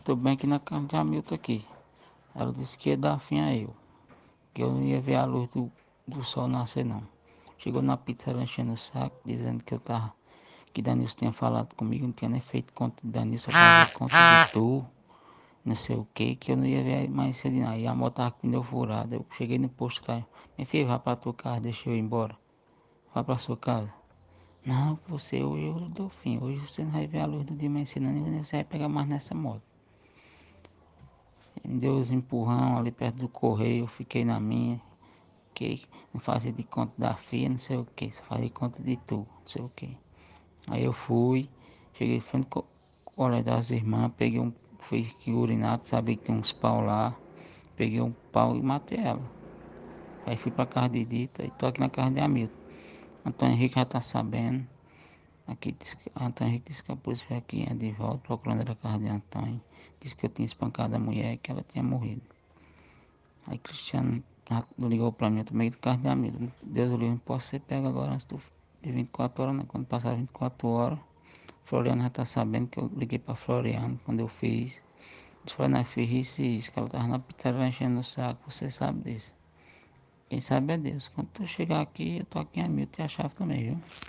eu tô bem aqui na casa de Hamilton aqui. Ela disse que ia dar fim a eu. Que eu não ia ver a luz do sol nascer não. Chegou na pizza enchendo o saco, dizendo que eu tava. Que Danilson tinha falado comigo, não tinha nem feito conta de Danilson, fazer conta de tu, não sei o que eu não ia ver mais cedo não. Aí a moto tava com o pneu furado. Eu cheguei no posto, tá? Meu filho, vá pra tua casa, deixa eu ir embora. Vá pra sua casa. Não, você hoje eu dou fim. Hoje você não vai ver a luz do dia mais cedo, não, nem você vai pegar mais nessa moto. Me deu os empurrão ali perto do correio, eu fiquei na minha. Que não fazia de conta da filha, não sei o que, só fazia conta de tu, não sei o que. Aí eu fui, cheguei frente com o colégio das irmãs, peguei fui que urinado, sabia que tem uns pau lá, peguei um pau e matei ela. Aí fui pra casa de Dita e tô aqui na casa de Hamilton. Antônio Henrique já tá sabendo. Aqui Antônio Henrique disse que a polícia veio aqui de volta procurando a casa de Antônio. Disse que eu tinha espancado a mulher e que ela tinha morrido. Aí Cristiano ligou pra mim, eu tomei do carro de amigo. Deus o livre, não posso ser pego agora antes de 24 horas, né? Quando passar 24 horas, Floriano já tá sabendo que eu liguei pra Floriano quando eu fiz. Disse, foi na fiz isso e isso, que ela tava na pizzaria enchendo o saco, você sabe disso. Quem sabe é Deus. Quando tu chegar aqui, eu tô aqui em Hamilton e a chave também, viu?